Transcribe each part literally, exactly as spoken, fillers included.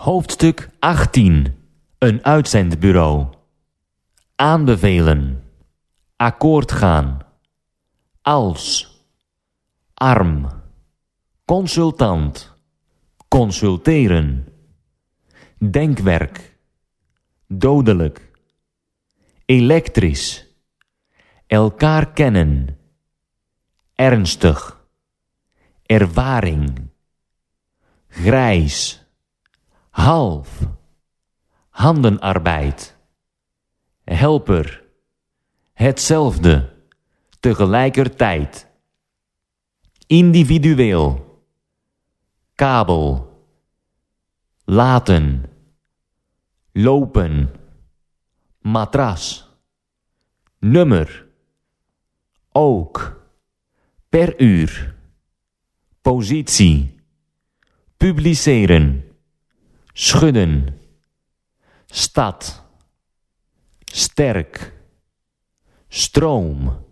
Hoofdstuk achttien. Een uitzendbureau. Aanbevelen. Akkoord gaan. Als. Arm. Consultant. Consulteren. Denkwerk. Dodelijk. Elektrisch. Elkaar kennen. Ernstig. Ervaring. Grijs. Half. Handenarbeid. Helper. Hetzelfde. Tegelijkertijd. Individueel. Kabel. Laten. Lopen. Matras. Nummer. Ook. Per uur. Positie. Publiceren. Schudden. Stad. Sterk. Stroom.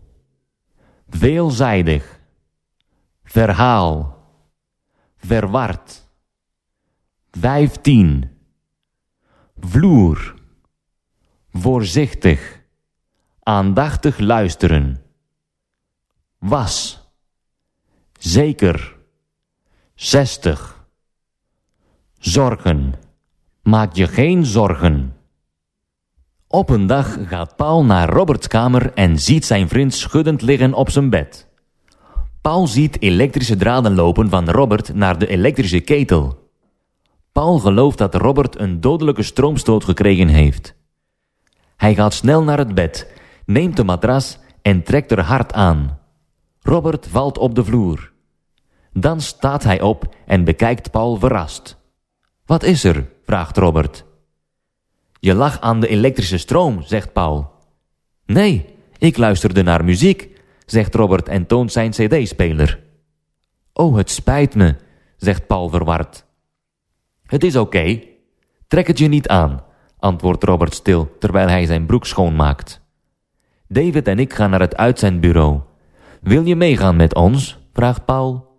Veelzijdig. Verhaal. Verward. Vijftien. Vloer. Voorzichtig. Aandachtig luisteren. Was. Zeker. Zestig. Zorgen. Maak je geen zorgen. Op een dag gaat Paul naar Roberts kamer en ziet zijn vriend schuddend liggen op zijn bed. Paul ziet elektrische draden lopen van Robert naar de elektrische ketel. Paul gelooft dat Robert een dodelijke stroomstoot gekregen heeft. Hij gaat snel naar het bed, neemt de matras en trekt er hard aan. Robert valt op de vloer. Dan staat hij op en bekijkt Paul verrast. Wat is er? Vraagt Robert. Je lag aan de elektrische stroom, zegt Paul. Nee, ik luisterde naar muziek, zegt Robert en toont zijn cd-speler. Oh, het spijt me, zegt Paul verward. Het is oké, okay. Trek het je niet aan, antwoordt Robert stil terwijl hij zijn broek schoonmaakt. David en ik gaan naar het uitzendbureau. Wil je meegaan met ons? Vraagt Paul.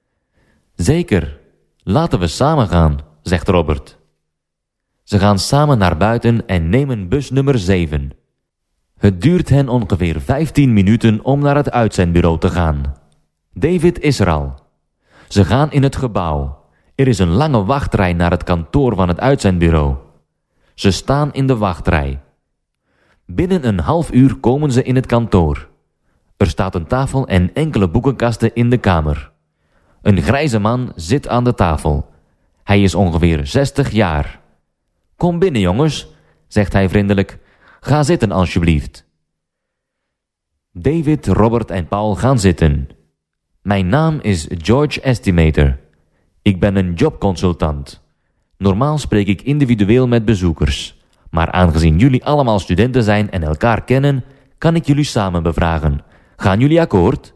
Zeker, laten we samen gaan, zegt Robert. Ze gaan samen naar buiten en nemen bus nummer zeven. Het duurt hen ongeveer vijftien minuten om naar het uitzendbureau te gaan. David is er al. Ze gaan in het gebouw. Er is een lange wachtrij naar het kantoor van het uitzendbureau. Ze staan in de wachtrij. Binnen een half uur komen ze in het kantoor. Er staat een tafel en enkele boekenkasten in de kamer. Een grijze man zit aan de tafel. Hij is ongeveer zestig jaar. Kom binnen, jongens, zegt hij vriendelijk. Ga zitten, alsjeblieft. David, Robert en Paul gaan zitten. Mijn naam is George Estimator. Ik ben een jobconsultant. Normaal spreek ik individueel met bezoekers. Maar aangezien jullie allemaal studenten zijn en elkaar kennen, kan ik jullie samen bevragen. Gaan jullie akkoord?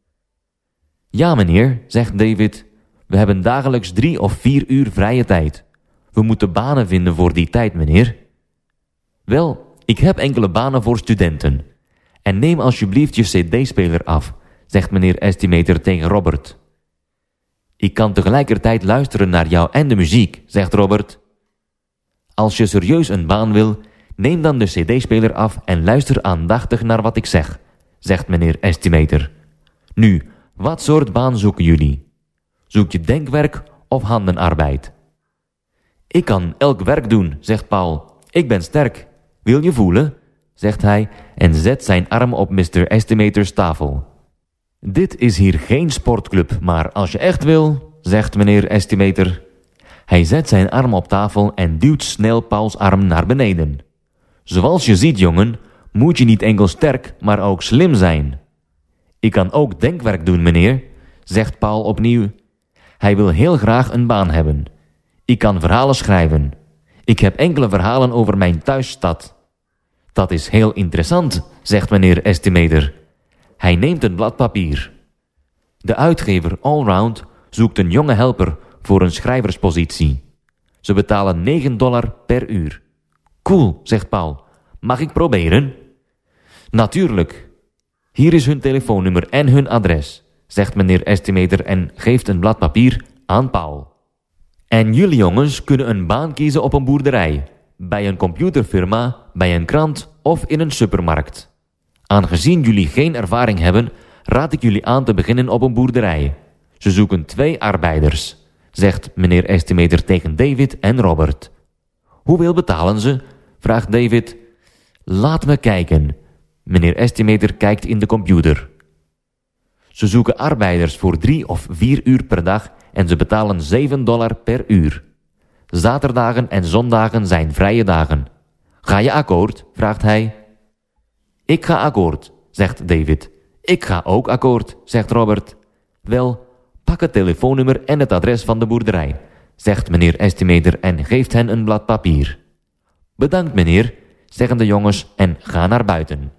Ja, meneer, zegt David. We hebben dagelijks drie of vier uur vrije tijd. We moeten banen vinden voor die tijd, meneer. Wel, ik heb enkele banen voor studenten. En neem alsjeblieft je cd-speler af, zegt meneer Estimator tegen Robert. Ik kan tegelijkertijd luisteren naar jou en de muziek, zegt Robert. Als je serieus een baan wil, neem dan de cd-speler af en luister aandachtig naar wat ik zeg, zegt meneer Estimator. Nu, wat soort baan zoeken jullie? Zoek je denkwerk of handenarbeid? Ik kan elk werk doen, zegt Paul. Ik ben sterk. Wil je voelen? Zegt hij en zet zijn arm op mister Estimator's tafel. Dit is hier geen sportclub, maar als je echt wil, zegt meneer Estimator. Hij zet zijn arm op tafel en duwt snel Pauls arm naar beneden. Zoals je ziet, jongen, moet je niet enkel sterk, maar ook slim zijn. Ik kan ook denkwerk doen, meneer, zegt Paul opnieuw. Hij wil heel graag een baan hebben. Ik kan verhalen schrijven. Ik heb enkele verhalen over mijn thuisstad. Dat is heel interessant, zegt meneer Estimator. Hij neemt een blad papier. De uitgever Allround zoekt een jonge helper voor een schrijverspositie. Ze betalen negen dollar per uur. Cool, zegt Paul. Mag ik proberen? Natuurlijk. Hier is hun telefoonnummer en hun adres, zegt meneer Estimator en geeft een blad papier aan Paul. En jullie jongens kunnen een baan kiezen op een boerderij, bij een computerfirma, bij een krant of in een supermarkt. Aangezien jullie geen ervaring hebben, raad ik jullie aan te beginnen op een boerderij. Ze zoeken twee arbeiders, zegt meneer Estimator tegen David en Robert. Hoeveel betalen ze? Vraagt David. Laat me kijken. Meneer Estimator kijkt in de computer. Ze zoeken arbeiders voor drie of vier uur per dag en ze betalen zeven dollar per uur. Zaterdagen en zondagen zijn vrije dagen. Ga je akkoord? Vraagt hij. Ik ga akkoord, zegt David. Ik ga ook akkoord, zegt Robert. Wel, pak het telefoonnummer en het adres van de boerderij, zegt meneer Estimator en geeft hen een blad papier. Bedankt meneer, zeggen de jongens en gaan naar buiten.